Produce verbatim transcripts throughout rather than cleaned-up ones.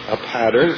a pattern,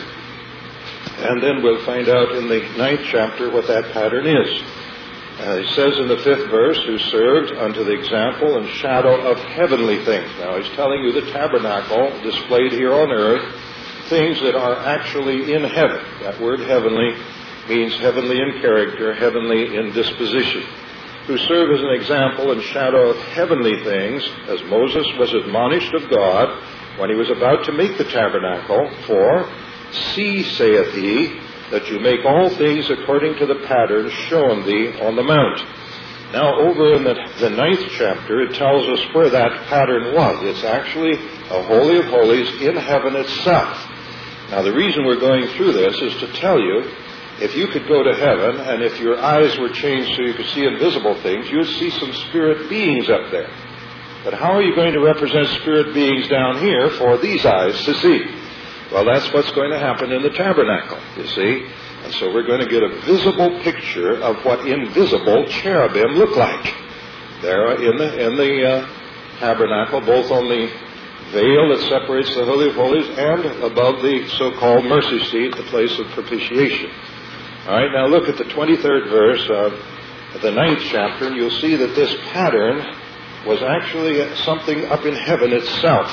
and then we'll find out in the ninth chapter what that pattern is. Uh, he says in the fifth verse, who served unto the example and shadow of heavenly things. Now he's telling you the tabernacle displayed here on earth, things that are actually in heaven. That word heavenly means heavenly in character, heavenly in disposition. Who serve as an example and shadow of heavenly things, as Moses was admonished of God when he was about to make the tabernacle. For, see, saith he, that you make all things according to the pattern shown thee on the mount. Now, over in the, the ninth chapter, it tells us where that pattern was. It's actually a Holy of Holies in heaven itself. Now, the reason we're going through this is to tell you, if you could go to heaven, and if your eyes were changed so you could see invisible things, you would see some spirit beings up there. But how are you going to represent spirit beings down here for these eyes to see? Well, that's what's going to happen in the tabernacle, you see. And so we're going to get a visible picture of what invisible cherubim look like. There in the, in the uh, tabernacle, both on the veil that separates the Holy of Holies and above the so-called mercy seat, the place of propitiation. All right, now look at the twenty-third verse of the ninth chapter, and you'll see that this pattern was actually something up in heaven itself.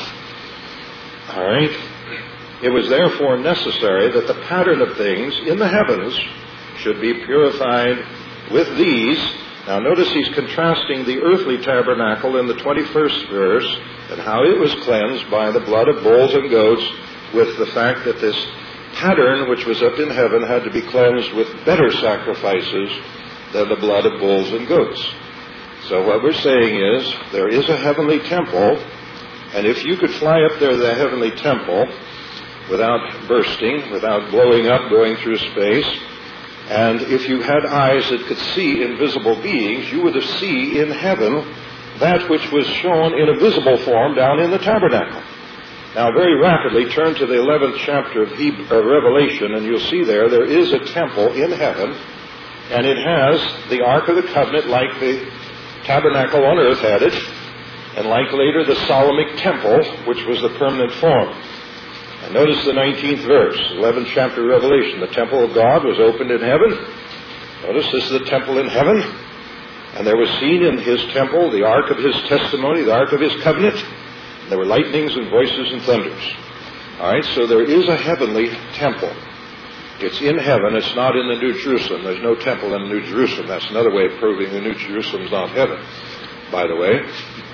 All right? It was therefore necessary that the pattern of things in the heavens should be purified with these. Now notice he's contrasting the earthly tabernacle in the twenty-first verse and how it was cleansed by the blood of bulls and goats with the fact that this pattern which was up in heaven had to be cleansed with better sacrifices than the blood of bulls and goats. So what we're saying is there is a heavenly temple, and if you could fly up there to the heavenly temple without bursting, without blowing up, going through space, and if you had eyes that could see invisible beings, you would have seen in heaven that which was shown in a visible form down in the tabernacle. Now, very rapidly, turn to the eleventh chapter of Revelation, and you'll see there, there is a temple in heaven, and it has the Ark of the Covenant like the tabernacle on earth had it, and like later the Solomonic temple, which was the permanent form. And notice the nineteenth verse, eleventh chapter of Revelation. The temple of God was opened in heaven. Notice this is the temple in heaven. And there was seen in his temple the ark of his testimony, the ark of his covenant. And there were lightnings and voices and thunders. All right, so there is a heavenly temple. It's in heaven. It's not in the New Jerusalem. There's no temple in the New Jerusalem. That's another way of proving the New Jerusalem's not heaven, by the way.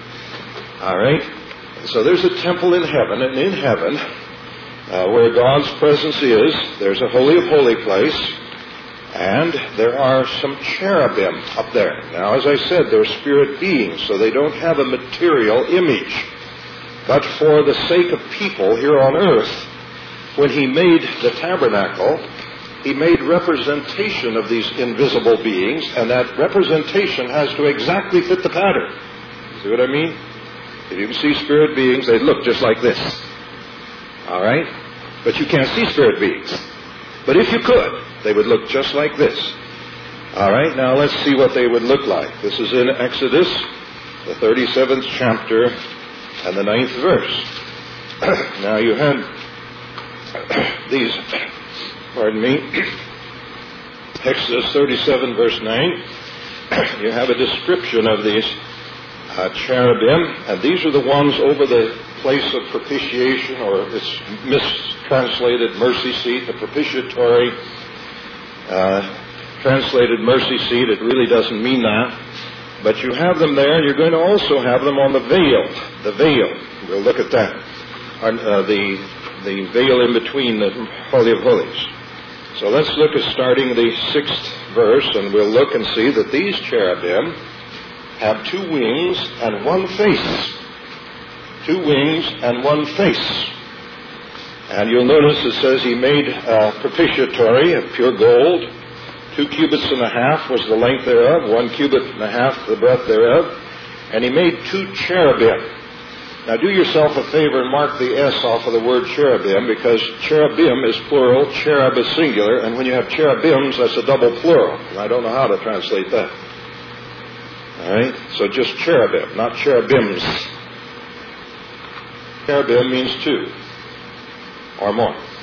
All right, so there's a temple in heaven, and in heaven, Uh, where God's presence is, there's a holy of holy place, and there are some cherubim up there. Now, as I said, they're spirit beings, so they don't have a material image. But for the sake of people here on earth, when he made the tabernacle, he made representation of these invisible beings, and that representation has to exactly fit the pattern. See what I mean? If you can see spirit beings, they look just like this. All right? But you can't see spirit beings. But if you could, they would look just like this. All right? Now let's see what they would look like. This is in Exodus, the thirty-seventh chapter, and the ninth verse. Now you had these, pardon me, Exodus thirty-seven, verse nine. You have a description of these uh, cherubim, and these are the ones over the place of propitiation, or it's mistranslated mercy seat, the propitiatory uh, translated mercy seat. It really doesn't mean that. But you have them there, and you're going to also have them on the veil. The veil. We'll look at that. Uh, the, the veil in between the Holy of Holies. So let's look at starting the sixth verse, and we'll look and see that these cherubim have two wings and one face. Two wings and one face. And you'll notice it says he made a propitiatory of pure gold. Two cubits and a half was the length thereof, one cubit and a half the breadth thereof. And he made two cherubim. Now do yourself a favor and mark the S off of the word cherubim, because cherubim is plural, cherub is singular, and when you have cherubims, that's a double plural. And I don't know how to translate that. All right? So just cherubim, not cherubims. Cherubim means two or more.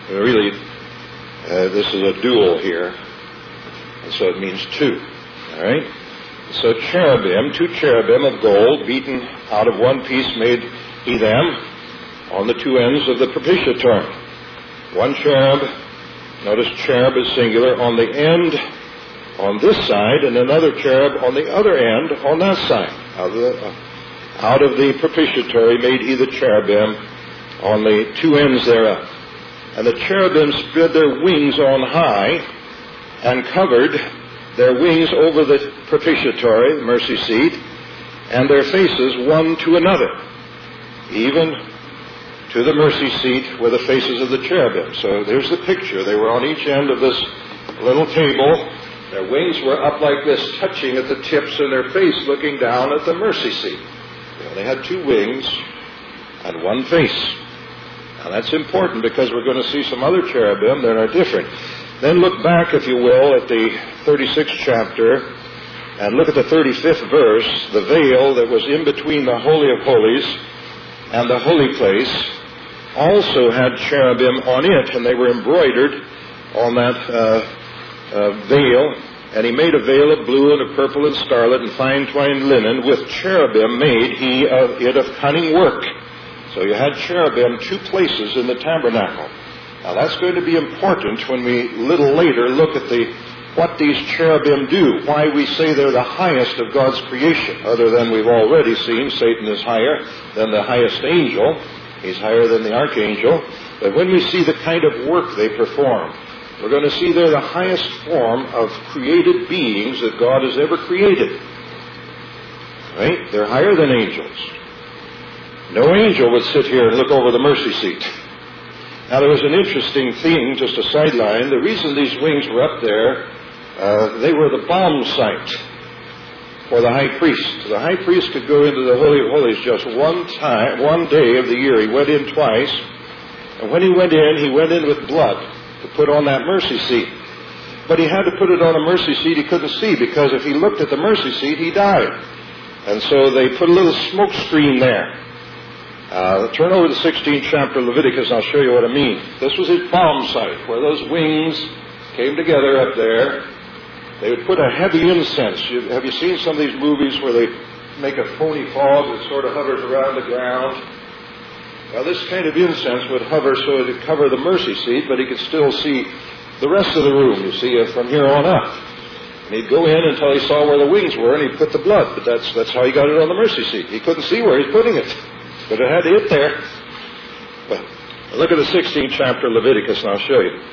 Really, uh, this is a dual here, and so it means two. All right? So cherubim, two cherubim of gold, beaten out of one piece, made he them on the two ends of the propitiatory. One cherub, notice cherub is singular, on the end on this side, and another cherub on the other end on that side. Out of the, uh, out of the propitiatory made he the cherubim on the two ends thereof. And the cherubim spread their wings on high and covered their wings over the propitiatory, the mercy seat, and their faces one to another. Even to the mercy seat were the faces of the cherubim. So there's the picture. They were on each end of this little table. Their wings were up like this, touching at the tips, and their face looking down at the mercy seat. You know, they had two wings and one face. Now that's important because we're going to see some other cherubim that are different. Then look back, if you will, at the thirty-sixth chapter and look at the thirty-fifth verse. The veil that was in between the Holy of Holies and the holy place also had cherubim on it, and they were embroidered on that uh, uh, veil. And he made a veil of blue and of purple and scarlet and fine twined linen. With cherubim made he of it of cunning work. So you had cherubim two places in the tabernacle. Now that's going to be important when we a little later look at the what these cherubim do, why we say they're the highest of God's creation, other than we've already seen Satan is higher than the highest angel. He's higher than the archangel. But when we see the kind of work they perform, we're going to see they're the highest form of created beings that God has ever created. Right? They're higher than angels. No angel would sit here and look over the mercy seat. Now, there was an interesting thing, just a sideline. The reason these wings were up there, uh, they were the balm site for the high priest. The high priest could go into the Holy of Holies just one time, one day of the year. He went in twice. And when he went in, he went in with blood to put on that mercy seat. But he had to put it on a mercy seat he couldn't see, because if he looked at the mercy seat, he died. And so they put a little smoke screen there. Uh, turn over to the sixteenth chapter of Leviticus, and I'll show you what I mean. This was his balm site, where those wings came together up there. They would put a heavy incense. You, have you seen some of these movies where they make a phony fog that sort of hovers around the ground? Well, this kind of incense would hover so it would cover the mercy seat, but he could still see the rest of the room, you see, from here on up. And he'd go in until he saw where the wings were, and he'd put the blood. But that's, that's how he got it on the mercy seat. He couldn't see where he's putting it. But it had to hit there. Well, look at the sixteenth chapter of Leviticus, and I'll show you.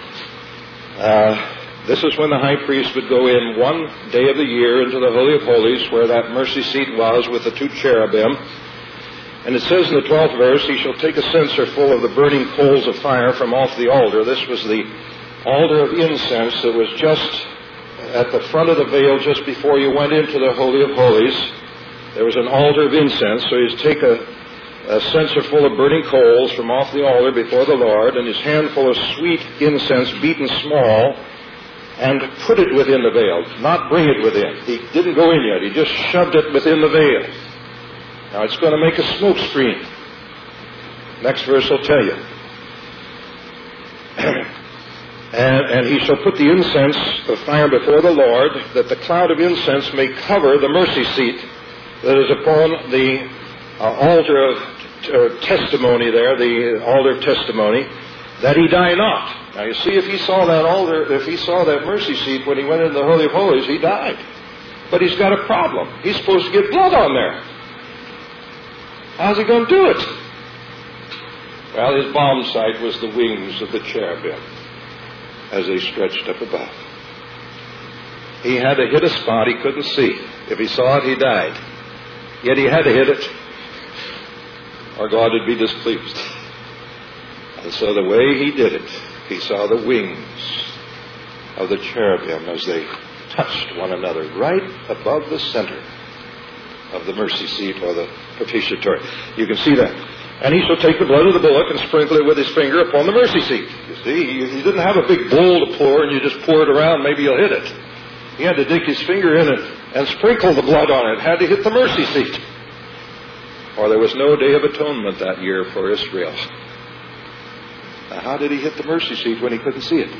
Uh, this is when the high priest would go in one day of the year into the Holy of Holies, where that mercy seat was with the two cherubim. And it says in the twelfth verse, he shall take a censer full of the burning coals of fire from off the altar. This was the altar of incense that was just at the front of the veil, just before you went into the Holy of Holies. There was an altar of incense, so he'd take a a censer full of burning coals from off the altar before the Lord, and his handful of sweet incense beaten small, and put it within the veil, not bring it within. He didn't go in yet. He just shoved it within the veil. Now it's going to make a smoke screen. Next verse will tell you. and, and he shall put the incense of fire before the Lord, that the cloud of incense may cover the mercy seat that is upon the uh, altar of uh, testimony there, the altar of testimony, that he die not. Now you see, if he saw that altar, if he saw that mercy seat when he went into the Holy of Holies, he died. But he's got a problem. He's supposed to get blood on there. How's he going to do it? Well, his balm site was the wings of the cherubim as they stretched up above. He had to hit a spot he couldn't see. If he saw it, he died. Yet he had to hit it, or God would be displeased. And so the way he did it, he saw the wings of the cherubim as they touched one another right above the center of the mercy seat or the propitiatory. You can see that. And he shall take the blood of the bullock and sprinkle it with his finger upon the mercy seat. You see, he, he didn't have a big bowl to pour and you just pour it around, maybe you'll hit it. He had to dig his finger in it and sprinkle the blood on it. Had to hit the mercy seat. Or there was no day of atonement that year for Israel. Now, how did he hit the mercy seat when he couldn't see it?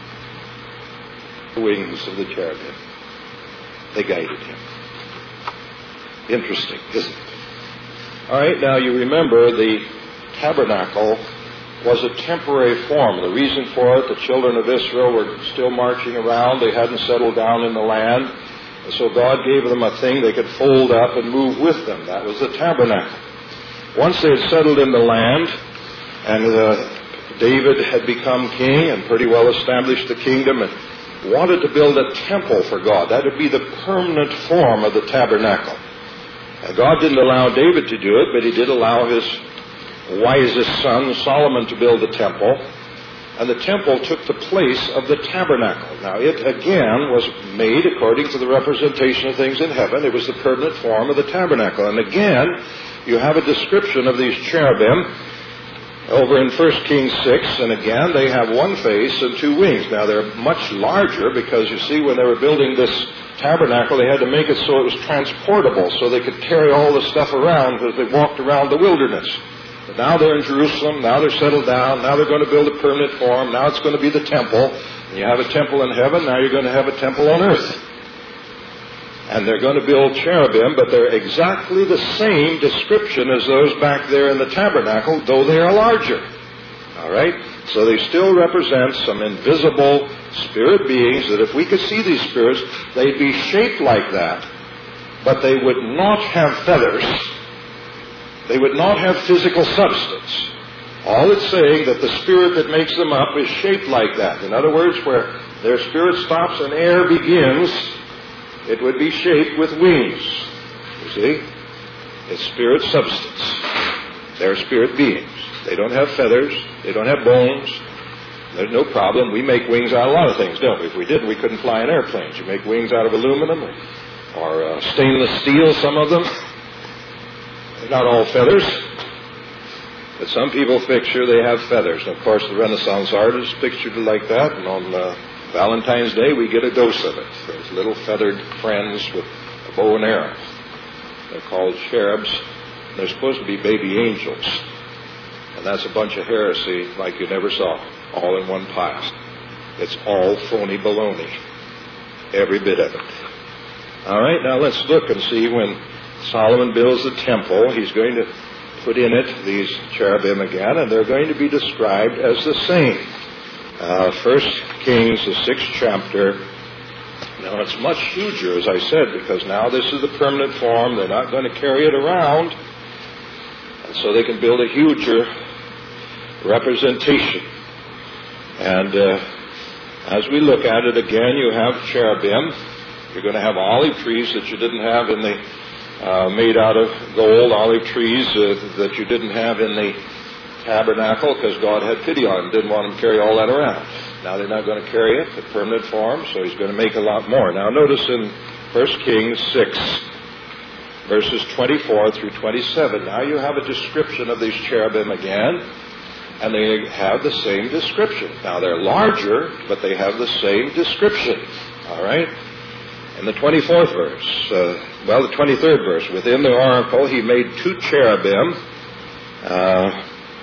The wings of the cherubim. They guided him. Interesting, isn't it? All right, now you remember the tabernacle was a temporary form. The reason for it, the children of Israel were still marching around. They hadn't settled down in the land. And so God gave them a thing they could fold up and move with them. That was the tabernacle. Once they had settled in the land, and uh, David had become king and pretty well established the kingdom and wanted to build a temple for God. That would be the permanent form of the tabernacle. And God didn't allow David to do it, but he did allow his wisest son, Solomon, to build the temple. And the temple took the place of the tabernacle. Now, it again was made according to the representation of things in heaven. It was the permanent form of the tabernacle. And again, you have a description of these cherubim over in First Kings six, and again, they have one face and two wings. Now, they're much larger because, you see, when they were building this tabernacle, they had to make it so it was transportable, so they could carry all the stuff around as they walked around the wilderness. But now they're in Jerusalem, now they're settled down, now they're going to build a permanent form, now it's going to be the temple. And you have a temple in heaven, now you're going to have a temple on earth. And they're going to build cherubim, but they're exactly the same description as those back there in the tabernacle, though they are larger. All right? So they still represent some invisible spirit beings that if we could see these spirits, they'd be shaped like that, but they would not have feathers. They would not have physical substance. All it's saying that the spirit that makes them up is shaped like that. In other words, where their spirit stops and air begins, it would be shaped with wings. You see? It's spirit substance. They're spirit beings. They don't have feathers. They don't have bones. There's no problem. We make wings out of a lot of things, don't we? If we didn't, we couldn't fly in airplanes. You make wings out of aluminum or, or uh, stainless steel, some of them. They're not all feathers. But some people picture they have feathers. And of course, the Renaissance artists pictured it like that. And on uh, Valentine's Day, we get a dose of it. There's little feathered friends with a bow and arrow. They're called cherubs. They're supposed to be baby angels. And that's a bunch of heresy like you never saw, all in one pile. It's all phony baloney, every bit of it. All right, now let's look and see when Solomon builds the temple, he's going to put in it these cherubim again, and they're going to be described as the same. Uh, First Kings, the sixth chapter. Now, it's much huger, as I said, because now this is the permanent form. They're not going to carry it around. And so they can build a huger representation. And uh, as we look at it again, you have cherubim. You're going to have olive trees that you didn't have in the, uh, made out of gold, olive trees uh, that you didn't have in the tabernacle because God had pity on them, didn't want them to carry all that around. Now they're not going to carry it in permanent form, so he's going to make a lot more. Now notice in First Kings six, verses twenty-four through twenty-seven, now you have a description of these cherubim again, and they have the same description. Now they're larger, but they have the same description. All right? In the twenty-fourth verse, uh, well, the twenty-third verse, within the oracle he made two cherubim, uh,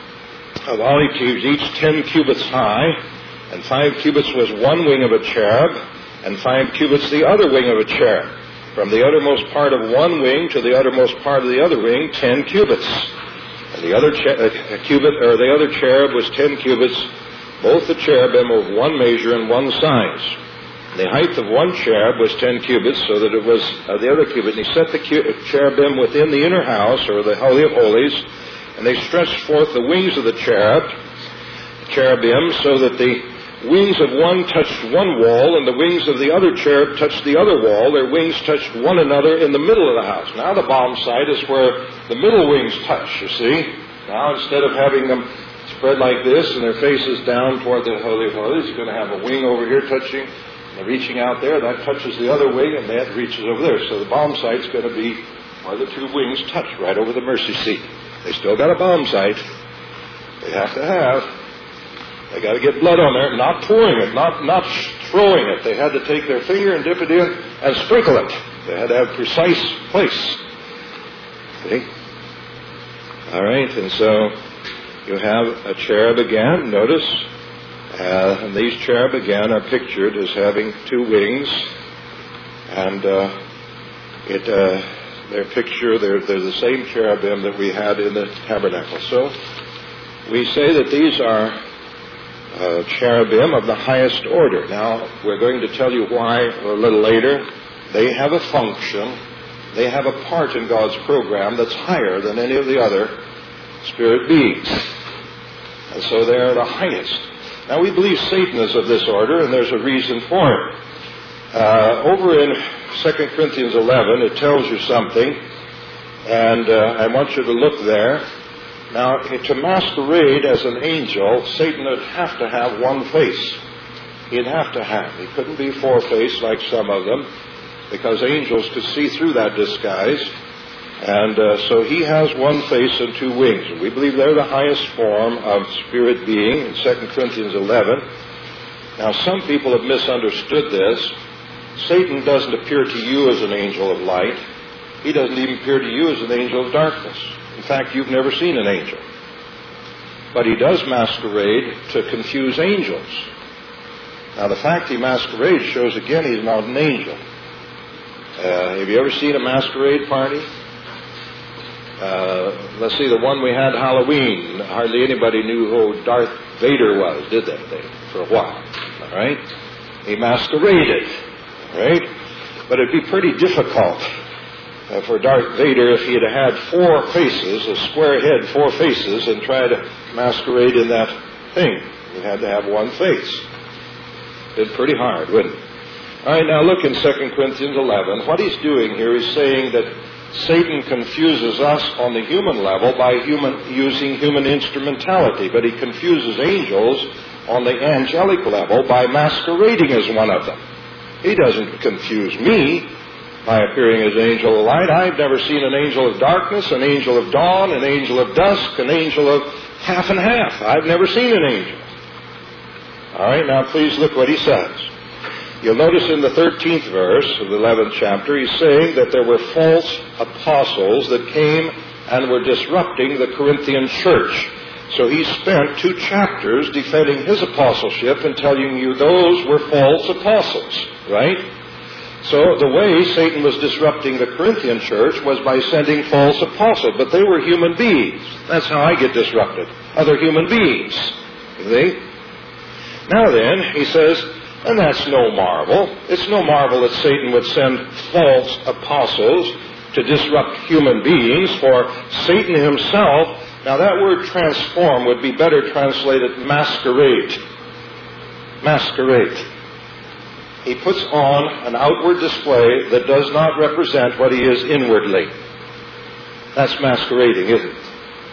of olive trees, each ten cubits high, and five cubits was one wing of a cherub, and five cubits the other wing of a cherub. From the uttermost part of one wing to the uttermost part of the other wing, ten cubits. And the other che- uh, cubit, or the other cherub was ten cubits, both the cherubim of one measure and one size. The height of one cherub was ten cubits, so that it was uh, the other cubit. And he set the cu- cherubim within the inner house, or the Holy of Holies, and they stretched forth the wings of the cherub, cherubim, so that the wings of one touched one wall, and the wings of the other cherub touched the other wall. Their wings touched one another in the middle of the house. Now the bomb site is where the middle wings touch, you see. Now instead of having them spread like this and their faces down toward the Holy of Holies, you're going to have a wing over here touching, and reaching out there, that touches the other wing, and that reaches over there. So the bomb site's going to be where the two wings touch, right over the mercy seat. They still got a bomb site. They have to have. They got to get blood on there, not pouring it, not not throwing it. They had to take their finger and dip it in and sprinkle it. They had to have precise place. See? All right, and so you have a cherub again, notice, uh, and these cherub again are pictured as having two wings, and uh, it, uh, their picture, they're, they're the same cherubim that we had in the tabernacle. So we say that these are uh, cherubim of the highest order. Now, we're going to tell you why a little later. They have a function, they have a part in God's program that's higher than any of the other spirit beings. And so they're the highest. Now, we believe Satan is of this order, and there's a reason for it. Uh, over in Second Corinthians eleven, it tells you something, and uh, I want you to look there. Now, to masquerade as an angel, Satan would have to have one face. He'd have to have. He couldn't be four-faced like some of them, because angels could see through that disguise. And uh, so he has one face and two wings. And we believe they're the highest form of spirit being in Second Corinthians eleven. Now, some people have misunderstood this. Satan doesn't appear to you as an angel of light. He doesn't even appear to you as an angel of darkness. In fact, you've never seen an angel. But he does masquerade to confuse angels. Now, the fact he masquerades shows again he's not an angel. Uh, have you ever seen a masquerade party? Uh, let's see, the one we had Halloween. Hardly anybody knew who Darth Vader was, did they? they for a while, all right? He masqueraded, all right? But it'd be pretty difficult uh, for Darth Vader if he had had four faces, a square head, four faces, and try to masquerade in that thing. He had to have one face. It'd be pretty hard, wouldn't it? All right, now look in Second Corinthians eleven. What he's doing here is saying that Satan confuses us on the human level by human, using human instrumentality, but he confuses angels on the angelic level by masquerading as one of them. He doesn't confuse me by appearing as an angel of light. I've never seen an angel of darkness, an angel of dawn, an angel of dusk, an angel of half and half. I've never seen an angel. All right, now please look what he says. You'll notice in the thirteenth verse of the eleventh chapter, he's saying that there were false apostles that came and were disrupting the Corinthian church. So he spent two chapters defending his apostleship and telling you those were false apostles, right? So the way Satan was disrupting the Corinthian church was by sending false apostles, but they were human beings. That's how I get disrupted. Other human beings. You see? Now then, he says, and that's no marvel. It's no marvel that Satan would send false apostles to disrupt human beings, for Satan himself, now that word transform would be better translated masquerade. Masquerade. He puts on an outward display that does not represent what he is inwardly. That's masquerading, isn't it?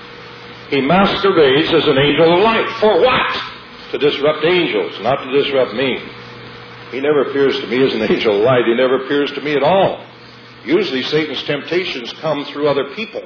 He masquerades as an angel of light. For what? To disrupt angels, not to disrupt me. He never appears to me as an angel of light. He never appears to me at all. Usually Satan's temptations come through other people.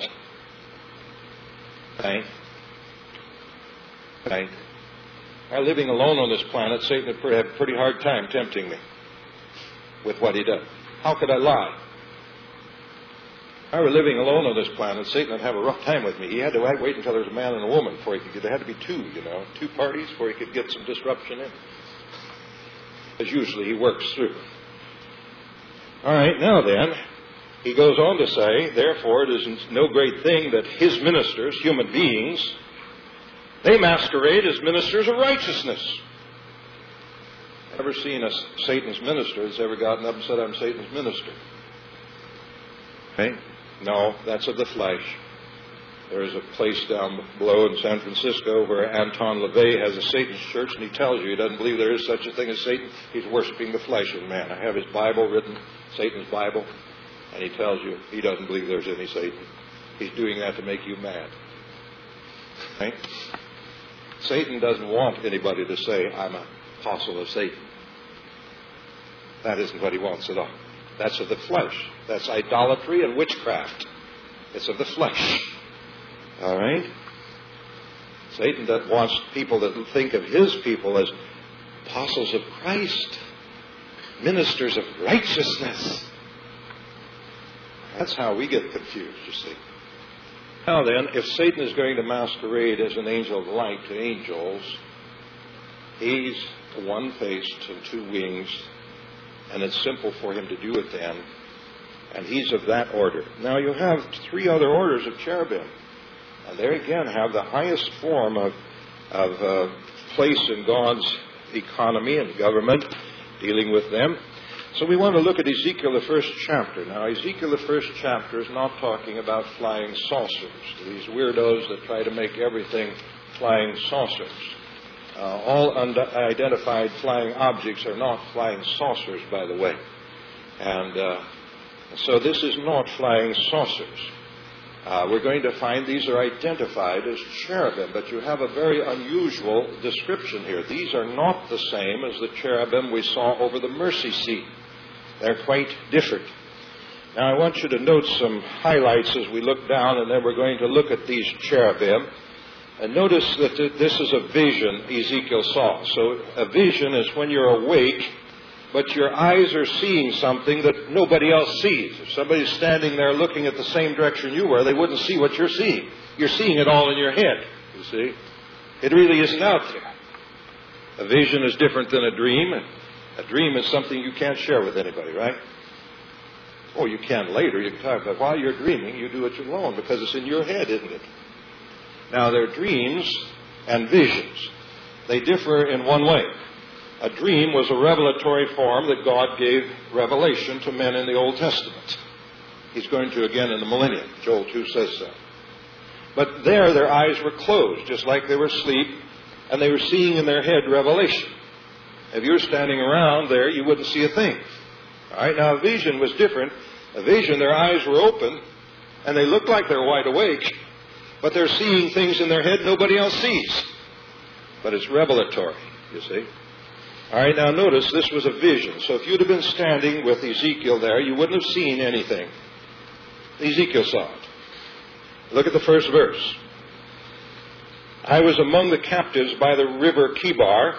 Right? Right? By living alone on this planet, Satan would have a pretty hard time tempting me with what he does. How could I lie? If I were living alone on this planet, Satan would have a rough time with me. He had to wait until there was a man and a woman before he could get. There had to be two, you know, two parties before he could get some disruption in. As usually he works through. All right, now then, he goes on to say, therefore it is no great thing that his ministers, human beings, they masquerade as ministers of righteousness. Ever seen a Satan's minister that's ever gotten up and said, I'm Satan's minister? Okay? No, that's of the flesh. There is a place down below in San Francisco where Anton LaVey has a Satan's church, and he tells you he doesn't believe there is such a thing as Satan. He's worshiping the flesh of man. I have his Bible written, Satan's Bible, and he tells you he doesn't believe there's any Satan. He's doing that to make you mad. Okay? Satan doesn't want anybody to say, I'm an apostle of Satan. That isn't what he wants at all. That's of the flesh. That's idolatry and witchcraft. It's of the flesh. All right? Satan that wants people that think of his people as apostles of Christ, ministers of righteousness. That's how we get confused, you see. Now then, if Satan is going to masquerade as an angel of light to angels, he's one-faced and two wings, and it's simple for him to do it then, and he's of that order. Now you have three other orders of cherubim, and they again have the highest form of, of uh, place in God's economy and government, dealing with them. So we want to look at Ezekiel, the first chapter. Now, Ezekiel, the first chapter, is not talking about flying saucers, these weirdos that try to make everything flying saucers. Uh, all unidentified flying objects are not flying saucers, by the way. And uh, so this is not flying saucers. Uh, we're going to find these are identified as cherubim, but you have a very unusual description here. These are not the same as the cherubim we saw over the mercy seat. They're quite different. Now I want you to note some highlights as we look down, and then we're going to look at these cherubim. And notice that this is a vision Ezekiel saw. So a vision is when you're awake, but your eyes are seeing something that nobody else sees. If somebody's standing there looking at the same direction you were, they wouldn't see what you're seeing. You're seeing it all in your head, you see. It really isn't out there. A vision is different than a dream. A dream is something you can't share with anybody, right? Oh, you can later. You can talk about while you're dreaming, you do it alone because it's in your head, isn't it? Now, they're dreams and visions. They differ in one way. A dream was a revelatory form that God gave revelation to men in the Old Testament. He's going to again in the millennium. Joel two says so. But there, their eyes were closed, just like they were asleep, and they were seeing in their head revelation. If you were standing around there, you wouldn't see a thing. All right, now a vision was different. A vision, their eyes were open, and they looked like they were wide awake, but they're seeing things in their head nobody else sees. But it's revelatory, you see. All right, now notice this was a vision. So if you'd have been standing with Ezekiel there, you wouldn't have seen anything. Ezekiel saw it. Look at the first verse. I was among the captives by the river Kibar,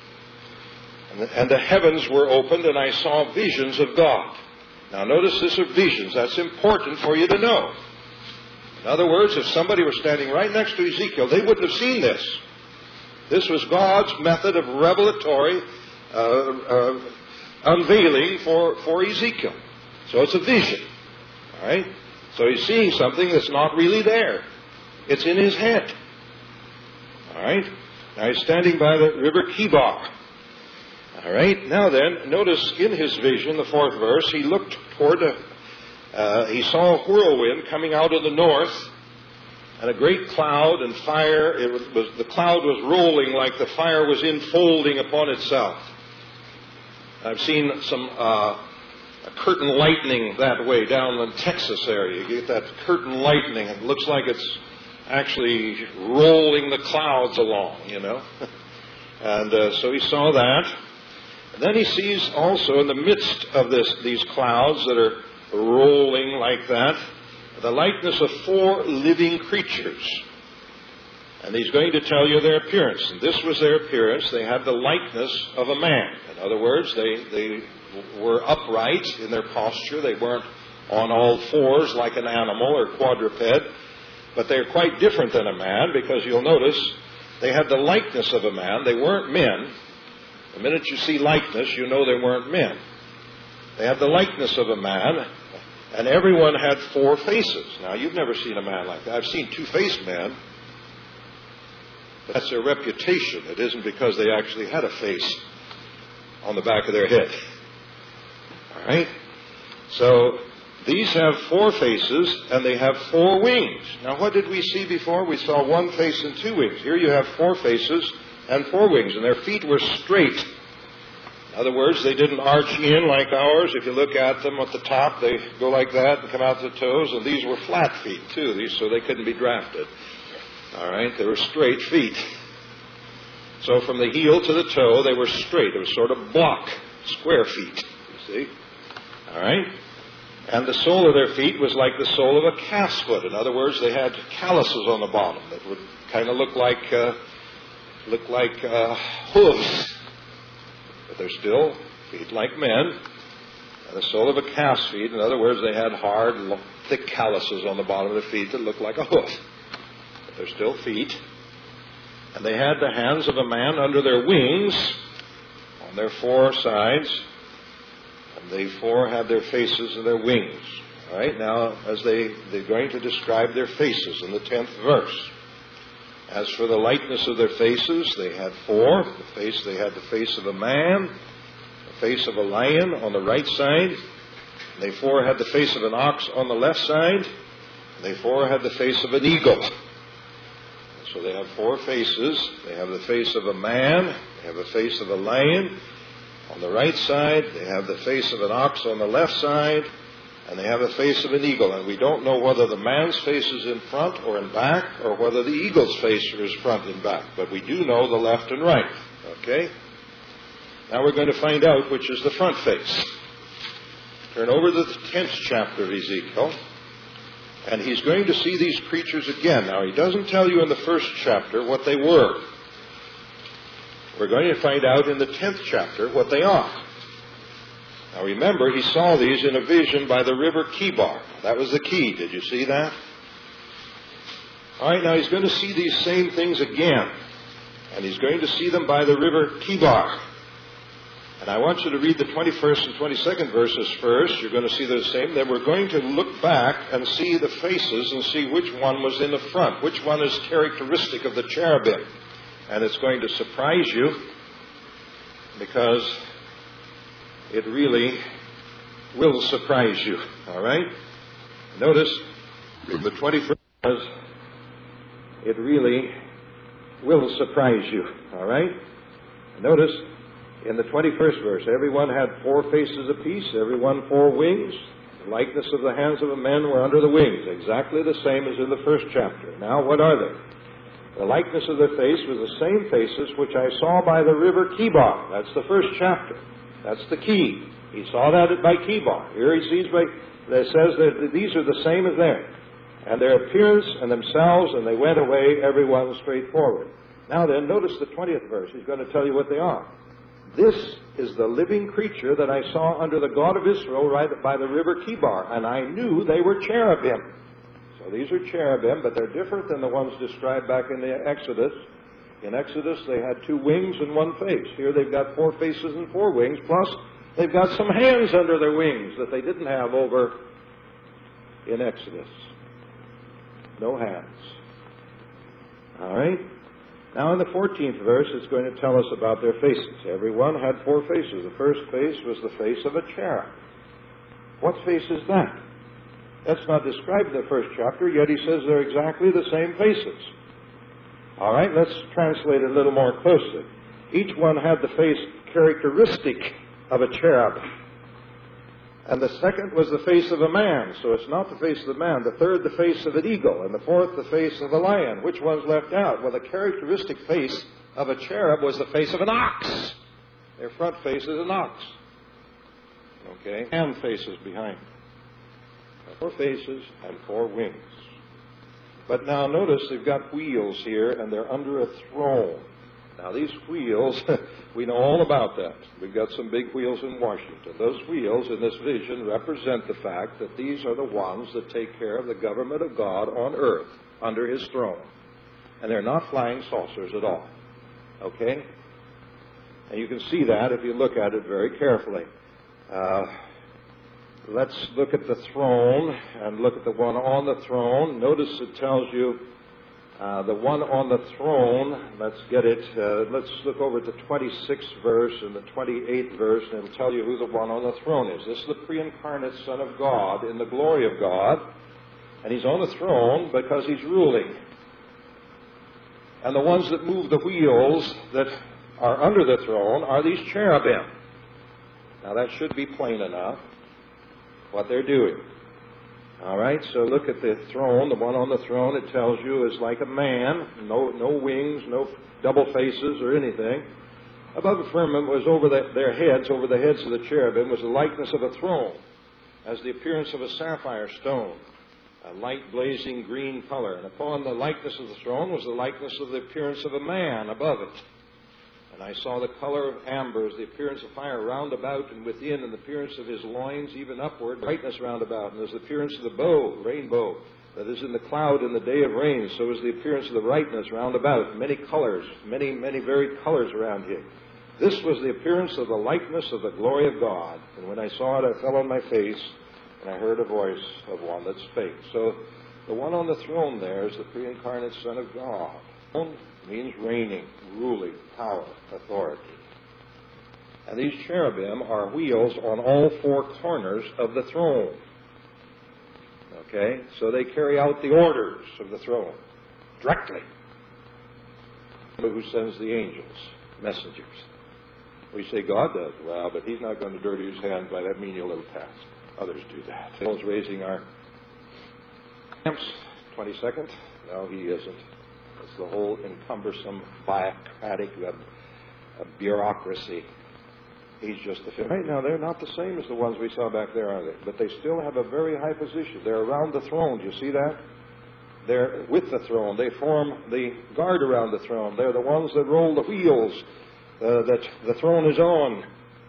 and the heavens were opened, and I saw visions of God. Now notice this are visions. That's important for you to know. In other words, if somebody was standing right next to Ezekiel, they wouldn't have seen this. This was God's method of revelatory uh, uh, unveiling for, for Ezekiel. So it's a vision. All right? So he's seeing something that's not really there. It's in his head. All right? Now he's standing by the river Kibar. All right? Now then, notice in his vision, the fourth verse, he looked toward a, uh, he saw a whirlwind coming out of the north, and a great cloud and fire. It was, was the cloud was rolling like the fire was enfolding upon itself. I've seen some uh, curtain lightning that way down in the Texas area. You get that curtain lightning. It looks like it's actually rolling the clouds along, you know. And uh, so he saw that. And then he sees also in the midst of this these clouds that are rolling like that, the likeness of four living creatures. And he's going to tell you their appearance. And this was their appearance. They had the likeness of a man. In other words, they, they were upright in their posture. They weren't on all fours like an animal or quadruped. But they're quite different than a man, because you'll notice they had the likeness of a man. They weren't men. The minute you see likeness, you know they weren't men. They had the likeness of a man, and everyone had four faces. Now, you've never seen a man like that. I've seen two-faced men, but that's their reputation. It isn't because they actually had a face on the back of their head. All right? So, these have four faces, and they have four wings. Now, what did we see before? We saw one face and two wings. Here you have four faces and four wings, and their feet were straight. In other words, they didn't arch in like ours. If you look at them at the top, they go like that and come out to the toes, and these were flat feet, too, these, so they couldn't be drafted. All right? They were straight feet. So from the heel to the toe, they were straight. It was sort of block, square feet, you see. All right? And the sole of their feet was like the sole of a calf's foot. In other words, they had calluses on the bottom that would kind of look like uh, look like uh, hooves. But they're still feet like men. And the sole of a calf's feet, in other words, they had hard, thick calluses on the bottom of the feet that looked like a hoof. But they're still feet. And they had the hands of a man under their wings, on their four sides. And they four had their faces and their wings. All right, now, as they, they're going to describe their faces in the tenth verse. As for the likeness of their faces, they had four. The face, they had the face of a man, the face of a lion on the right side. They four had the face of an ox on the left side. They four had the face of an eagle. So they have four faces. They have the face of a man. They have the face of a lion on the right side. They have the face of an ox on the left side. And they have the face of an eagle. And we don't know whether the man's face is in front or in back, or whether the eagle's face is front and back. But we do know the left and right. Okay? Now we're going to find out which is the front face. Turn over to the tenth chapter of Ezekiel. And he's going to see these creatures again. Now, he doesn't tell you in the first chapter what they were. We're going to find out in the tenth chapter what they are. Now, remember, he saw these in a vision by the river Kibar. That was the key. Did you see that? All right, now he's going to see these same things again. And he's going to see them by the river Kibar. And I want you to read the twenty-first and twenty-second verses first. You're going to see the same. Then we're going to look back and see the faces and see which one was in the front. Which one is characteristic of the cherubim. And it's going to surprise you because it really will surprise you. All right? Notice the twenty-first says it really will surprise you. All right? Notice in the twenty-first verse, everyone had four faces apiece, everyone four wings. The likeness of the hands of a man were under the wings, exactly the same as in the first chapter. Now, what are they? The likeness of their face was the same faces which I saw by the river Kibar. That's the first chapter. That's the key. He saw that by Kibar. Here he sees by, it says that these are the same as there. And their appearance and themselves, and they went away, everyone straight forward. Now then, notice the twentieth verse. He's going to tell you what they are. This is the living creature that I saw under the God of Israel right by the river Kibar, and I knew they were cherubim. So these are cherubim, but they're different than the ones described back in the Exodus. In Exodus, they had two wings and one face. Here they've got four faces and four wings, plus they've got some hands under their wings that they didn't have over in Exodus. No hands. All right? Now in the fourteenth verse, it's going to tell us about their faces. Everyone had four faces. The first face was the face of a cherub. What face is that? That's not described in the first chapter, yet he says they're exactly the same faces. All right, let's translate it a little more closely. Each one had the face characteristic of a cherub. And the second was the face of a man, so it's not the face of the man. The third, the face of an eagle. And the fourth, the face of a lion. Which one's left out? Well, the characteristic face of a cherub was the face of an ox. Their front face is an ox. Okay? And faces behind. Four faces and four wings. But now notice they've got wheels here, and they're under a throne. Now these wheels, we know all about that. We've got some big wheels in Washington. Those wheels in this vision represent the fact that these are the ones that take care of the government of God on earth, under his throne. And they're not flying saucers at all. Okay? And you can see that if you look at it very carefully. Uh, let's look at the throne and look at the one on the throne. Notice it tells you Uh, the one on the throne, let's get it, uh, let's look over at the twenty-sixth verse and the twenty-eighth verse, and it'll tell you who the one on the throne is. This is the pre-incarnate Son of God in the glory of God, and he's on the throne because he's ruling. And the ones that move the wheels that are under the throne are these cherubim. Now that should be plain enough, what they're doing. All right, so look at the throne. The one on the throne, it tells you, is like a man. No no wings, no double faces or anything. Above the firmament was over the, their heads, over the heads of the cherubim, was the likeness of a throne, as the appearance of a sapphire stone, a light blazing green color. And upon the likeness of the throne was the likeness of the appearance of a man above it. And I saw the color of amber, as the appearance of fire round about and within, and the appearance of his loins even upward, brightness round about. And as the appearance of the bow, rainbow, that is in the cloud in the day of rain, so is the appearance of the brightness round about. Many colors, many, many varied colors around him. This was the appearance of the likeness of the glory of God. And when I saw it, I fell on my face, and I heard a voice of one that spake. So the one on the throne there is the pre-incarnate Son of God. Throne means reigning, ruling, power, authority. And these cherubim are wheels on all four corners of the throne. Okay? So they carry out the orders of the throne directly. Who sends the angels, messengers? We say God does. Well, but he's not going to dirty his hands by that menial little task. Others do that. He's raising our lamps. twenty-second? No, he isn't. It's the whole encumbersome, bureaucratic uh, bureaucracy. He's just the fifth. Right now, they're not the same as the ones we saw back there, are they? But they still have a very high position. They're around the throne. Do you see that? They're with the throne. They form the guard around the throne. They're the ones that roll the wheels uh, that the throne is on.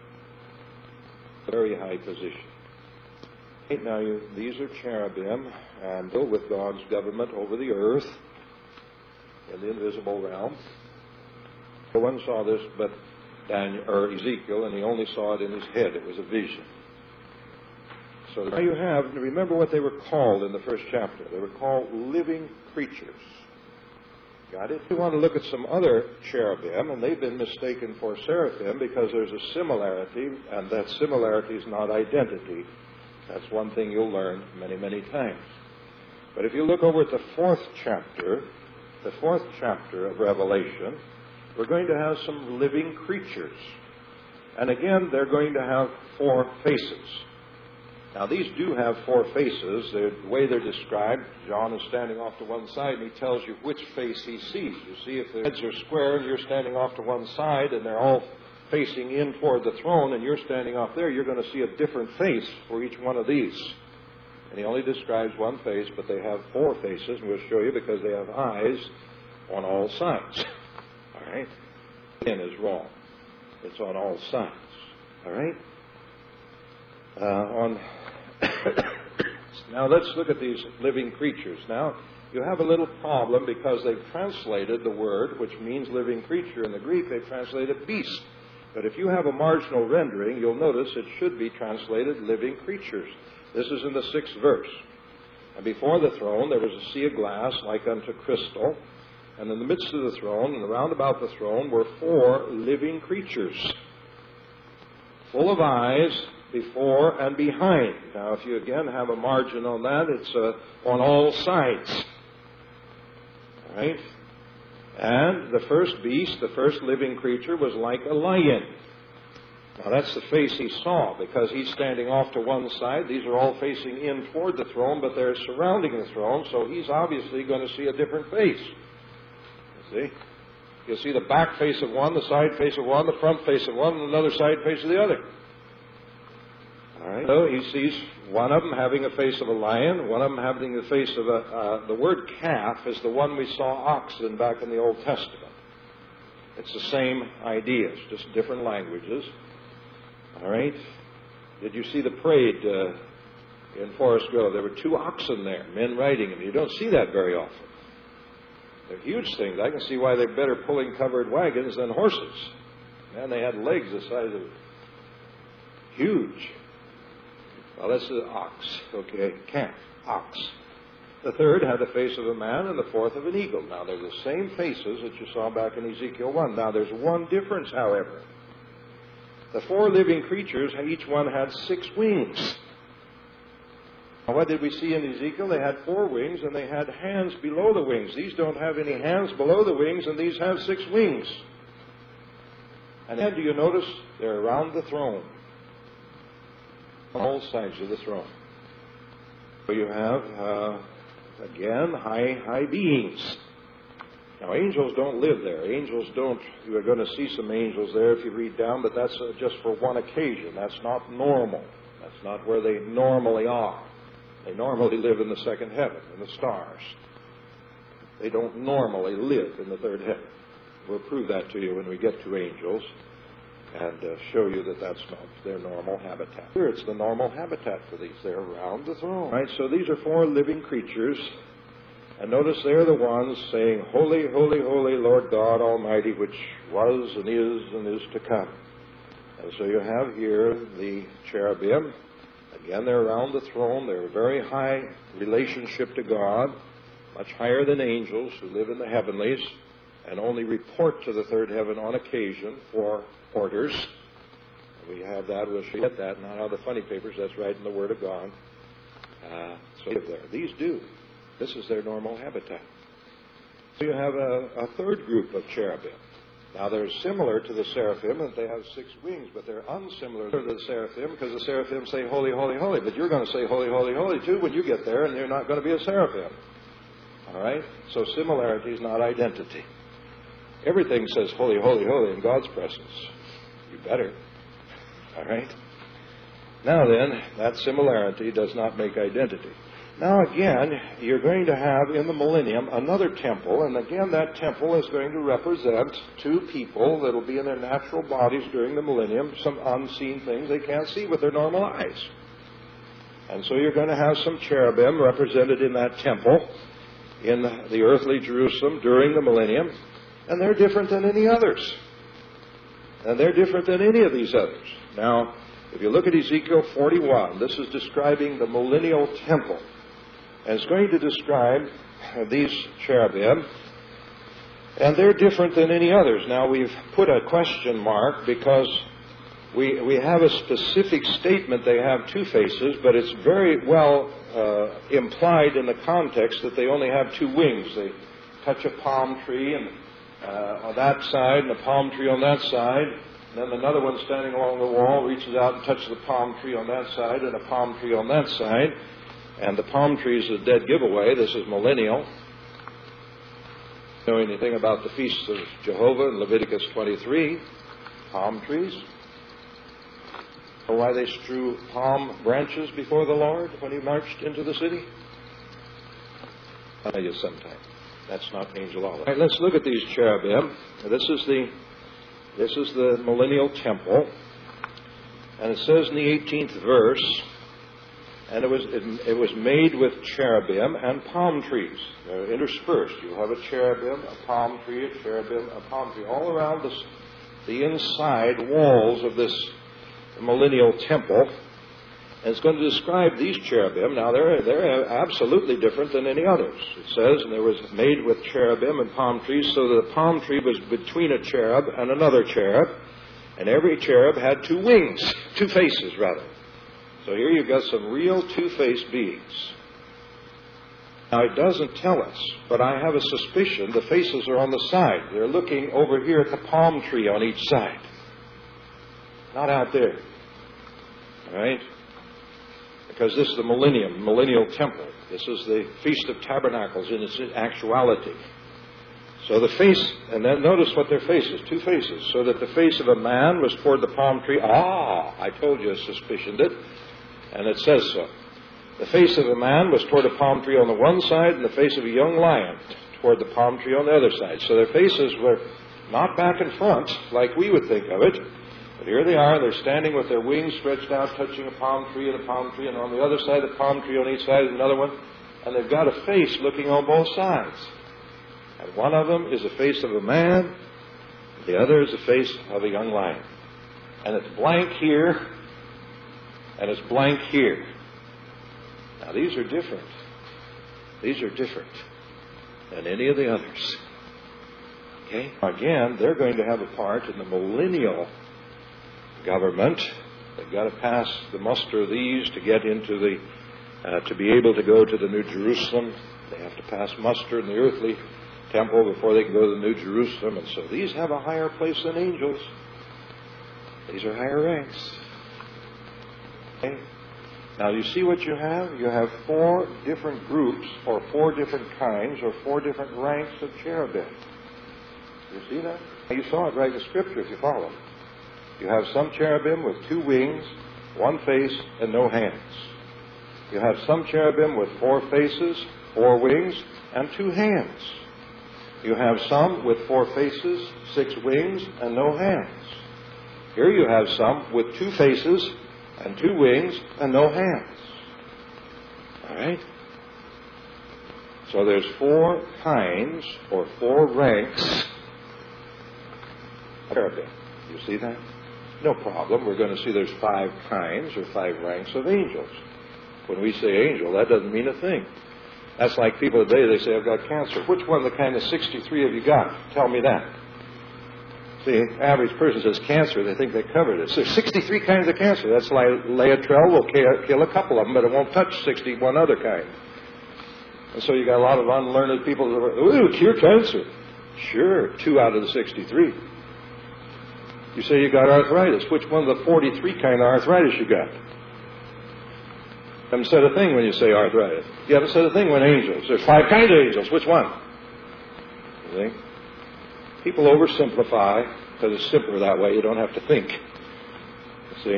Very high position. Right now, you, these are cherubim, and with God's government over the earth in the invisible realm. No one saw this but Daniel or Ezekiel, and he only saw it in his head. It was a vision. So now you have, remember what they were called in the first chapter. They were called living creatures. Got it? We want to look at some other cherubim, and they've been mistaken for seraphim because there's a similarity, and that similarity is not identity. That's one thing you'll learn many, many times. But if you look over at the fourth chapter, the fourth chapter of Revelation, we're going to have some living creatures. And again, they're going to have four faces. Now, these do have four faces. The way they're described, John is standing off to one side, and he tells you which face he sees. You see, if the heads are square and you're standing off to one side, and they're all facing in toward the throne, and you're standing off there, you're going to see a different face for each one of these. And he only describes one face, but they have four faces, and we'll show you because they have eyes on all sides. All right? Again is wrong. It's on all sides. All right? Uh, on now let's look at these living creatures. Now, you have a little problem because they've translated the word, which means living creature in the Greek, they've translated beast. But if you have a marginal rendering, you'll notice it should be translated living creatures. This is in the sixth verse. And before the throne there was a sea of glass like unto crystal, and in the midst of the throne and around about the throne were four living creatures, full of eyes before and behind. Now, if you again have a margin on that, it's uh, on all sides. All right? And the first beast, the first living creature, was like a lion. Now, that's the face he saw, because he's standing off to one side. These are all facing in toward the throne, but they're surrounding the throne, so he's obviously going to see a different face. You see? You'll see the back face of one, the side face of one, the front face of one, and another side face of the other. All right. So he sees one of them having a face of a lion, one of them having the face of a... Uh, the word calf is the one we saw oxen back in the Old Testament. It's the same ideas, just different languages. All right. Did you see the parade uh, in Forest Grove? There were two oxen there, men riding them. You don't see that very often. They're huge things. I can see why they're better pulling covered wagons than horses. Man, they had legs the size of... Huge. Well, that's the ox. Okay, calf, ox. The third had the face of a man, and the fourth of an eagle. Now, they're the same faces that you saw back in Ezekiel one. Now, there's one difference, however. The four living creatures, each one had six wings. Now, what did we see in Ezekiel? They had four wings, and they had hands below the wings. These don't have any hands below the wings, and these have six wings. And then, do you notice they're around the throne? On all sides of the throne. So you have, uh, again, high, high beings. Now, angels don't live there. Angels don't, you are going to see some angels there if you read down, but that's uh, just for one occasion. That's not normal. That's not where they normally are. They normally live in the second heaven, in the stars. They don't normally live in the third heaven. we'll prove that to you when we get to angels and uh, show you that that's not their normal habitat. Here it's the normal habitat for these. They're around the throne. Right, so these are four living creatures. And notice they're the ones saying, Holy, holy, holy, Lord God Almighty, which was and is and is to come. And so you have here the cherubim. Again, they're around the throne. They're a very high relationship to God, much higher than angels who live in the heavenlies and only report to the third heaven on occasion for orders. We have that. We'll get that. Not out of the funny papers. That's right in the Word of God. Uh, so there. These do. This is their normal habitat. So you have a, a third group of cherubim. Now they're similar to the seraphim, and they have six wings, but they're unsimilar to the seraphim because the seraphim say, Holy, holy, holy. But you're going to say, Holy, holy, holy, too, when you get there, and you're not going to be a seraphim. All right? So similarity is not identity. Everything says, Holy, holy, holy in God's presence. You better. All right? Now then, that similarity does not make identity. Now again, you're going to have in the millennium another temple, and again that temple is going to represent two people that will be in their natural bodies during the millennium, some unseen things they can't see with their normal eyes. And so you're going to have some cherubim represented in that temple in the earthly Jerusalem during the millennium, and they're different than any others. And they're different than any of these others. Now, if you look at Ezekiel forty-one, this is describing the millennial temple. And it's going to describe these cherubim, and they're different than any others. Now, we've put a question mark because we we have a specific statement they have two faces, but it's very well uh, implied in the context that they only have two wings. They touch a palm tree and uh, on that side and a palm tree on that side. And then another one standing along the wall reaches out and touches the palm tree on that side and a palm tree on that side. And the palm tree is a dead giveaway. This is millennial. Know anything about the feasts of Jehovah in Leviticus twenty-three? Palm trees. Know why they strew palm branches before the Lord when he marched into the city? I'll tell you sometime. That's not angel olive. All right, let's look at these cherubim. This is the this is the millennial temple, and it says in the eighteenth verse. And it was it, it was made with cherubim and palm trees. They're interspersed. You have a cherubim, a palm tree, a cherubim, a palm tree, all around this, the inside walls of this millennial temple. And it's going to describe these cherubim. Now, they're, they're absolutely different than any others. It says, and it was made with cherubim and palm trees, so that the palm tree was between a cherub and another cherub. And every cherub had two wings, two faces, rather. So here you've got some real two-faced beings. Now, it doesn't tell us, but I have a suspicion the faces are on the side. They're looking over here at the palm tree on each side. Not out there. All right? Because this is the millennium, millennial temple. This is the Feast of Tabernacles in its actuality. So the face, and then notice what their faces, two faces. So that the face of a man was toward the palm tree. Ah, I told you, suspicioned it. And it says so. The face of a man was toward a palm tree on the one side, and the face of a young lion toward the palm tree on the other side. So their faces were not back and front, like we would think of it. But here they are. They're standing with their wings stretched out, touching a palm tree and a palm tree, and on the other side, the palm tree on each side is another one. And they've got a face looking on both sides. And one of them is the face of a man, the other is the face of a young lion. And it's blank here, and it's blank here. Now, these are different. These are different than any of the others. Okay? Again, they're going to have a part in the millennial government. They've got to pass the muster of these to get into the, uh, to be able to go to the New Jerusalem. They have to pass muster in the earthly temple before they can go to the New Jerusalem. And so these have a higher place than angels. These are higher ranks. Okay? Now, you see what you have? You have four different groups, or four different kinds, or four different ranks of cherubim. You see that? You saw it right in the Scripture if you follow. You have some cherubim with two wings, one face, and no hands. You have some cherubim with four faces, four wings, and two hands. You have some with four faces, six wings, and no hands. Here you have some with two faces and two wings and no hands. All right? So there's four kinds or four ranks. Cherubim. You see that? No problem. We're going to see there's five kinds or five ranks of angels. When we say angel, that doesn't mean a thing. That's like people today, they say, I've got cancer. Which one of the kind of sixty-three have you got? Tell me that. See, average person says cancer, they think they covered it. So there's sixty-three kinds of cancer. That's like Laetrile will kill a couple of them, but it won't touch sixty-one other kind. And so you got a lot of unlearned people that are, ooh, cure cancer. Sure, two out of the sixty-three. You say you got arthritis. Which one of the forty-three kind of arthritis you got? You haven't said a thing when you say arthritis. You haven't said a thing when angels. There's five kinds of angels. Which one? You see? People oversimplify because it's simpler that way. You don't have to think. You see?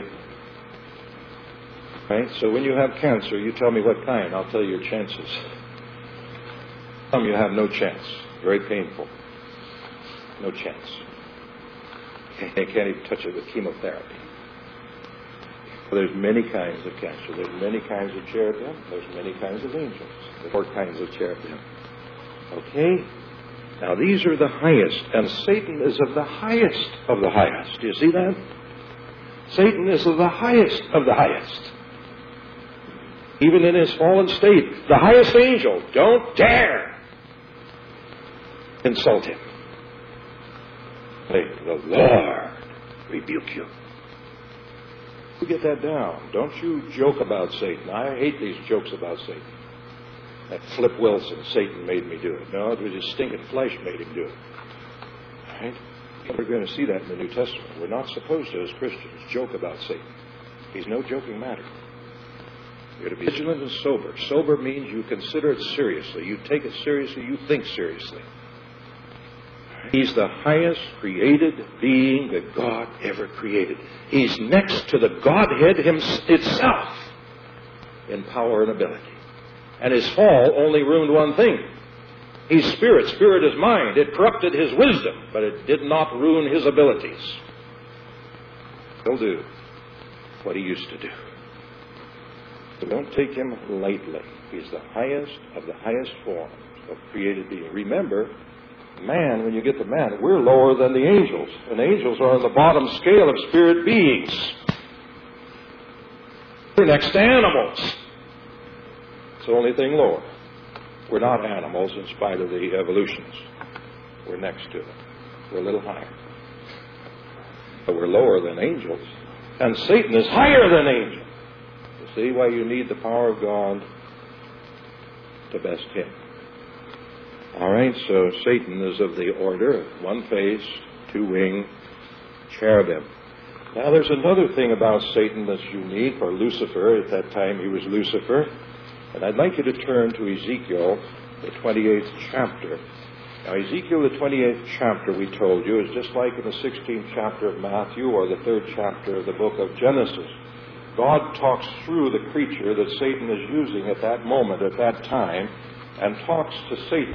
Right? So when you have cancer, you tell me what kind. I'll tell you your chances. Some you have no chance. Very painful. No chance. They can't even touch it with chemotherapy. Well, there's many kinds of cancer. There's many kinds of cherubim. There's many kinds of angels. There's four kinds of cherubim. Okay? Now, these are the highest, and Satan is of the highest of the highest. Do you see that? Satan is of the highest of the highest. Even in his fallen state, the highest angel, don't dare insult him. May the Lord rebuke you. You get that down. Don't you joke about Satan. I hate these jokes about Satan. That Flip Wilson, Satan made me do it. No, it was his stinking flesh made him do it. Right? We're going to see that in the New Testament. We're not supposed to, as Christians, joke about Satan. He's no joking matter. You're to be vigilant and sober. Sober means you consider it seriously. You take it seriously. You think seriously. He's the highest created being that God ever created. He's next to the Godhead itself in power and ability. And his fall only ruined one thing. He's spirit. Spirit is mind. It corrupted his wisdom, but it did not ruin his abilities. He'll do what he used to do. So don't take him lightly. He's the highest of the highest forms of created being. Remember, man, when you get to man, we're lower than the angels. And angels are on the bottom scale of spirit beings. We're next to animals. It's the only thing lower. We're not animals in spite of the evolutions. We're next to them. We're a little higher. But we're lower than angels. And Satan is higher than angels. You see why you need the power of God to best him. All right, so Satan is of the order of one-faced, two-winged cherubim. Now, there's another thing about Satan that's unique, or Lucifer. At that time, he was Lucifer. And I'd like you to turn to Ezekiel, the twenty-eighth chapter. Now, Ezekiel, the twenty-eighth chapter, we told you, is just like in the sixteenth chapter of Matthew or the third chapter of the book of Genesis. God talks through the creature that Satan is using at that moment, at that time, and talks to Satan,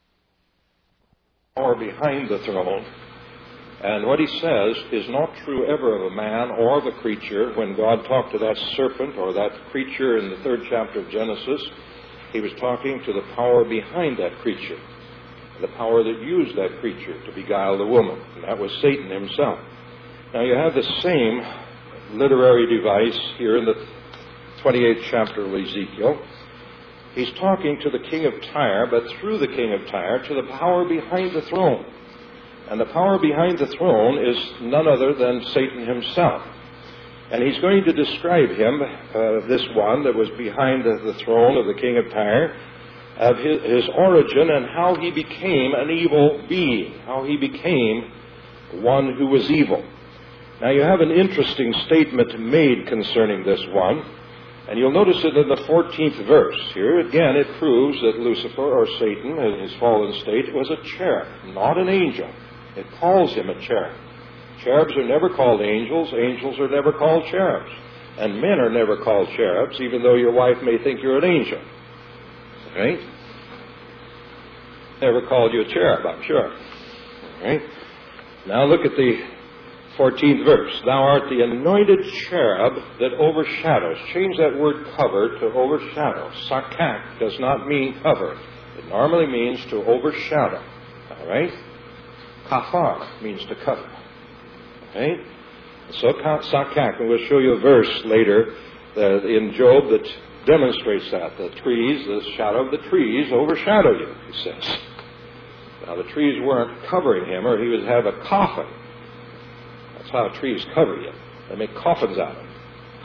or behind the throne. And what he says is not true ever of a man or the creature. When God talked to that serpent or that creature in the third chapter of Genesis, he was talking to the power behind that creature, the power that used that creature to beguile the woman. And that was Satan himself. Now you have the same literary device here in the twenty-eighth chapter of Ezekiel. He's talking to the king of Tyre, but through the king of Tyre to the power behind the throne. And the power behind the throne is none other than Satan himself. And he's going to describe him, uh, this one that was behind the, the throne of the king of Tyre, of his, his origin and how he became an evil being, how he became one who was evil. Now you have an interesting statement made concerning this one. And you'll notice it in the fourteenth verse. Here again it proves that Lucifer, or Satan, in his fallen state, was a cherub, not an angel. It calls him a cherub. Cherubs are never called angels. Angels are never called cherubs. And men are never called cherubs, even though your wife may think you're an angel. Right? never called you a cherub, I'm sure. All right? Now look at the fourteenth verse. Thou art the anointed cherub that overshadows. Change that word cover to overshadow. Sakak does not mean cover. It normally means to overshadow. All right? Kafar means to cover. All right? So Sakak, and we'll show you a verse later uh, in Job that demonstrates that. The trees, the shadow of the trees overshadow you, he says. Now the trees weren't covering him, or he would have a coffin. That's how trees cover you. They make coffins out of you.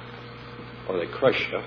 Or they crush you.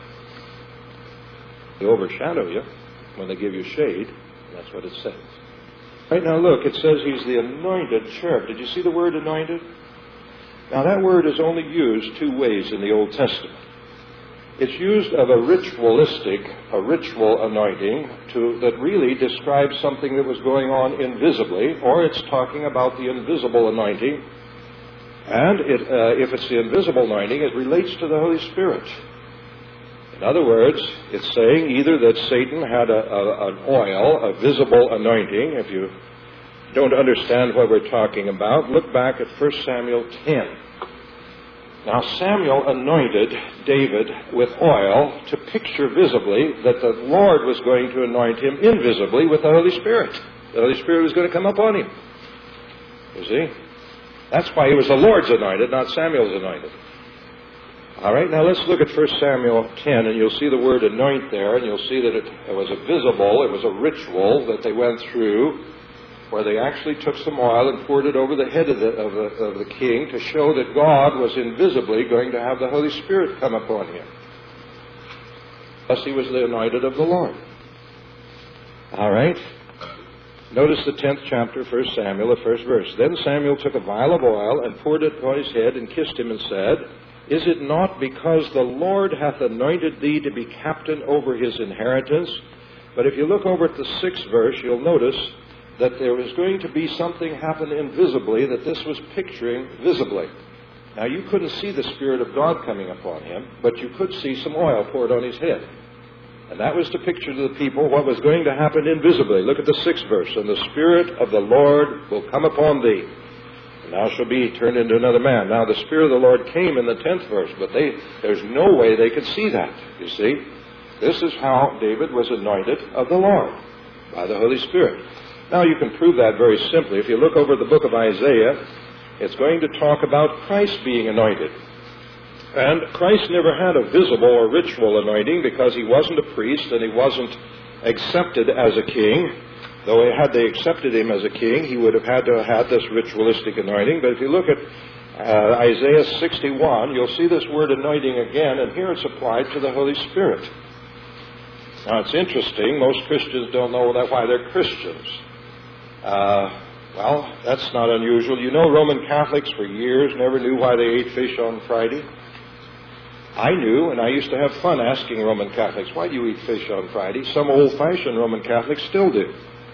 They overshadow you when they give you shade. That's what it says. Right now look, it says he's the anointed cherub. Did you see the word anointed? Now that word is only used two ways in the Old Testament. It's used of a ritualistic, a ritual anointing to, that really describes something that was going on invisibly, or it's talking about the invisible anointing. And it, uh, if it's the invisible anointing, it relates to the Holy Spirit. In other words, it's saying either that Satan had a, a, an oil, a visible anointing. If you don't understand what we're talking about, look back at First Samuel ten. Now Samuel anointed David with oil to picture visibly that the Lord was going to anoint him invisibly with the Holy Spirit. The Holy Spirit was going to come upon him. You see? That's why he was the Lord's anointed, not Samuel's anointed. All right, now let's look at First Samuel ten, and you'll see the word anoint there, and you'll see that it, it was a visible, it was a ritual that they went through, where they actually took some oil and poured it over the head of the, of the, of the king to show that God was invisibly going to have the Holy Spirit come upon him. Thus he was the anointed of the Lord. All right. Notice the tenth chapter, First Samuel, the first verse. Then Samuel took a vial of oil and poured it upon his head and kissed him and said, Is it not because the Lord hath anointed thee to be captain over his inheritance? But if you look over at the sixth verse, you'll notice that there was going to be something happen invisibly that this was picturing visibly. Now, you couldn't see the Spirit of God coming upon him, but you could see some oil poured on his head. And that was to picture to the people what was going to happen invisibly. Look at the sixth verse. And the Spirit of the Lord will come upon thee, and thou shalt be turned into another man. Now, the Spirit of the Lord came in the tenth verse, but they, there's no way they could see that, you see. This is how David was anointed of the Lord, by the Holy Spirit. Now, you can prove that very simply. If you look over the book of Isaiah, it's going to talk about Christ being anointed. And Christ never had a visible or ritual anointing because he wasn't a priest and he wasn't accepted as a king. Though had they accepted him as a king, he would have had to have had this ritualistic anointing. But if you look at uh, Isaiah sixty-one, you'll see this word anointing again, and here it's applied to the Holy Spirit. Now, it's interesting. Most Christians don't know that why they're Christians. Uh, well, that's not unusual. You know, Roman Catholics for years never knew why they ate fish on Friday. I knew, and I used to have fun asking Roman Catholics, why do you eat fish on Friday? Some old-fashioned Roman Catholics still do.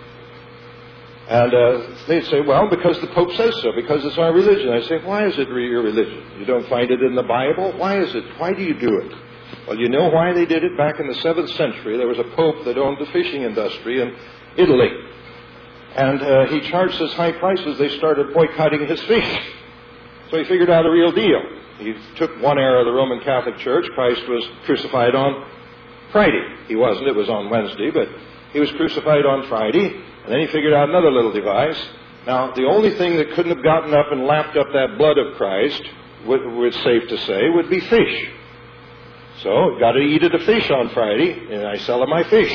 And uh, they'd say, well, because the Pope says so, because it's our religion. I say, why is it your religion? You don't find it in the Bible? Why is it? Why do you do it? Well, you know why they did it? Back in the seventh century, there was a Pope that owned the fishing industry in Italy. And uh, he charged us high prices, they started boycotting his fish. So he figured out a real deal. He took one era of the Roman Catholic Church. Christ was crucified on Friday. He wasn't, it was on Wednesday, but he was crucified on Friday. And then he figured out another little device. Now, the only thing that couldn't have gotten up and lapped up that blood of Christ, it's safe to say, would be fish. So, got to eat it a fish on Friday, and I sell him my fish.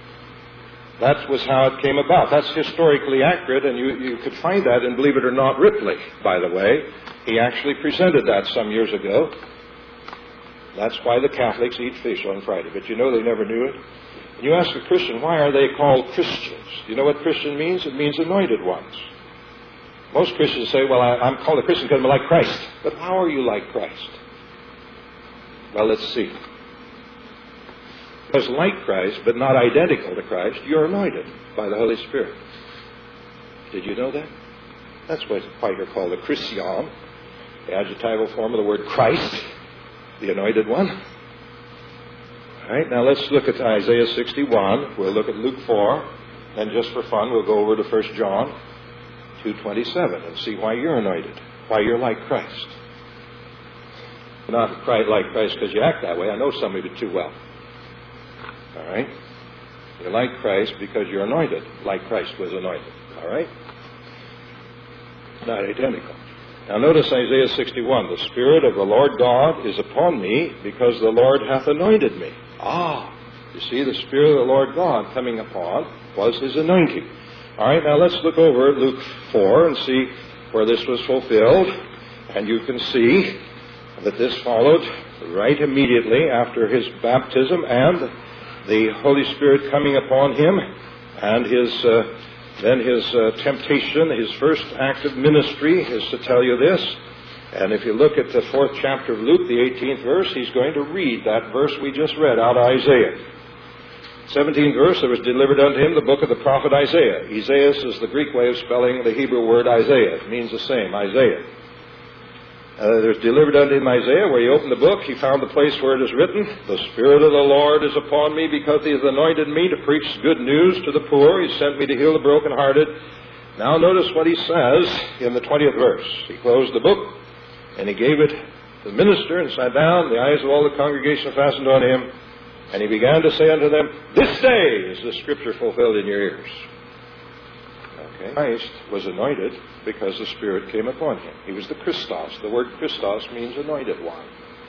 That was how it came about. That's historically accurate, and you, you could find that in, believe it or not, Ripley, by the way. He actually presented that some years ago. That's why the Catholics eat fish on Friday. But you know they never knew it. And you ask a Christian, why are they called Christians? You know what Christian means? It means anointed ones. Most Christians say, well, I, I'm called a Christian because I'm like Christ. But how are you like Christ? Well, let's see. Because like Christ, but not identical to Christ, you're anointed by the Holy Spirit. Did you know that? That's why you're called a Christian, the adjectival form of the word Christ, the anointed one. All right, now let's look at Isaiah sixty-one. We'll look at Luke four. then just for fun, we'll go over to First John two twenty-seven and see why you're anointed, why you're like Christ. You're not quite like Christ because you act that way. I know some of you too well. All right? You're like Christ because you're anointed, like Christ was anointed. All right? Not identical. Now notice Isaiah sixty-one. The Spirit of the Lord God is upon me because the Lord hath anointed me. Ah, you see, the Spirit of the Lord God coming upon was His anointing. All right, now let's look over at Luke four and see where this was fulfilled. And you can see that this followed right immediately after His baptism and the Holy Spirit coming upon Him and His... Uh, Then his uh, temptation, his first act of ministry is to tell you this. And if you look at the fourth chapter of Luke, the eighteenth verse, he's going to read that verse we just read out of Isaiah. seventeenth verse, there was delivered unto him the book of the prophet Isaiah. Isaiah is the Greek way of spelling the Hebrew word Isaiah. It means the same, Isaiah. Uh, there's delivered unto him Isaiah, where he opened the book, he found the place where it is written, The Spirit of the Lord is upon me, because He has anointed me to preach good news to the poor. He sent me to heal the brokenhearted. Now notice what he says in the twentieth verse. He closed the book, and he gave it to the minister, and sat down. The eyes of all the congregation fastened on him, and he began to say unto them, This day is the Scripture fulfilled in your ears. Okay. Christ was anointed because the Spirit came upon Him. He was the Christos. The word Christos means anointed one.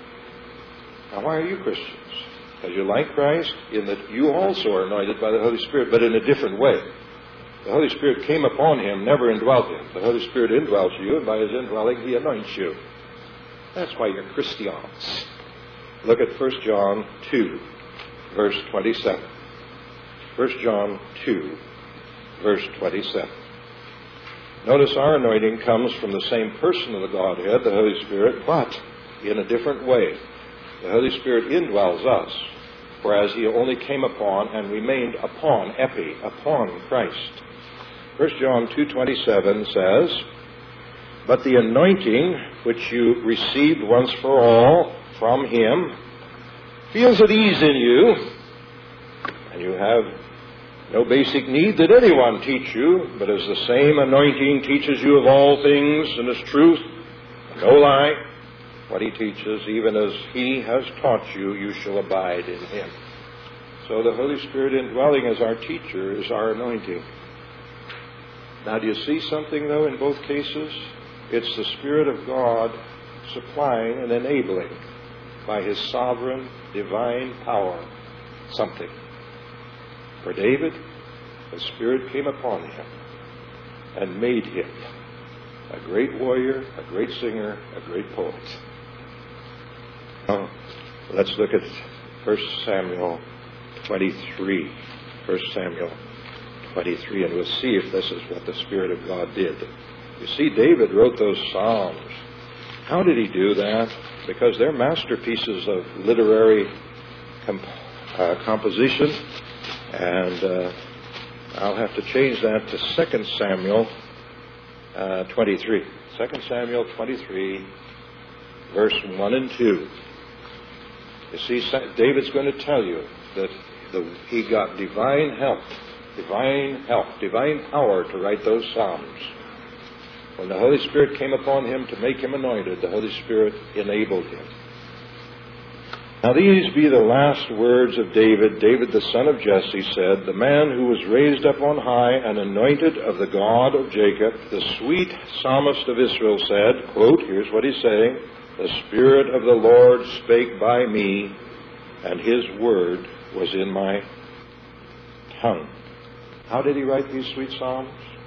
Now, why are you Christians? Because you're like Christ in that you also are anointed by the Holy Spirit, but in a different way. The Holy Spirit came upon Him, never indwelt Him. The Holy Spirit indwells you, and by His indwelling, He anoints you. That's why you're Christians. Look at First John two, verse twenty-seven. First John two, verse twenty-seven. Notice our anointing comes from the same person of the Godhead, the Holy Spirit, but in a different way. The Holy Spirit indwells us, whereas He only came upon and remained upon, epi, upon Christ. First John two twenty-seven says, But the anointing which you received once for all from Him feels at ease in you, and you have no basic need that anyone teach you, but as the same anointing teaches you of all things and is truth, no lie, what He teaches, even as He has taught you, you shall abide in Him. So the Holy Spirit indwelling as our teacher is our anointing. Now, do you see something, though, in both cases? It's the Spirit of God supplying and enabling by His sovereign, divine power something. For David, the Spirit came upon him and made him a great warrior, a great singer, a great poet. Now, let's look at First Samuel twenty-three. First Samuel twenty-three, and we'll see if this is what the Spirit of God did. You see, David wrote those Psalms. How did he do that? Because they're masterpieces of literary comp- uh, composition. And uh, I'll have to change that to Second Samuel uh, twenty-three. Second Samuel twenty-three, verse one and two. You see, David's going to tell you that the, he got divine help, divine help, divine power to write those Psalms. When the Holy Spirit came upon him to make him anointed, the Holy Spirit enabled him. Now these be the last words of David. David the son of Jesse said, The man who was raised up on high and anointed of the God of Jacob, the sweet psalmist of Israel said, quote, here's what he's saying, The Spirit of the Lord spake by me, and His word was in my tongue. How did he write these sweet psalms?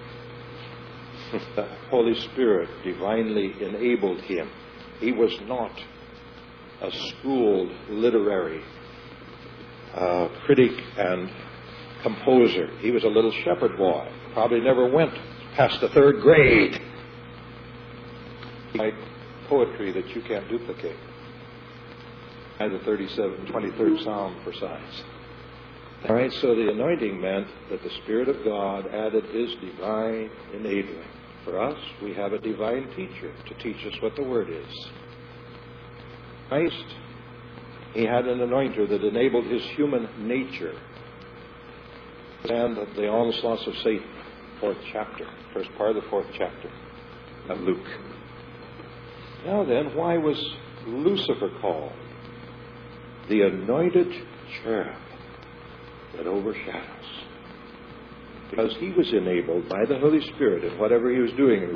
The Holy Spirit divinely enabled him. He was not a schooled literary uh, critic and composer. He was a little shepherd boy. Probably never went past the third grade. He wrote poetry that you can't duplicate. And the thirty-seven, twenty-third Psalm for size. All right, so the anointing meant that the Spirit of God added His divine enabling. For us, we have a divine teacher to teach us what the Word is. Christ, He had an anointer that enabled His human nature. and the onslaughts of Satan. Fourth chapter, first part of the fourth chapter of Luke. Now then, why was Lucifer called the anointed cherub that overshadows? Because he was enabled by the Holy Spirit in whatever he was doing in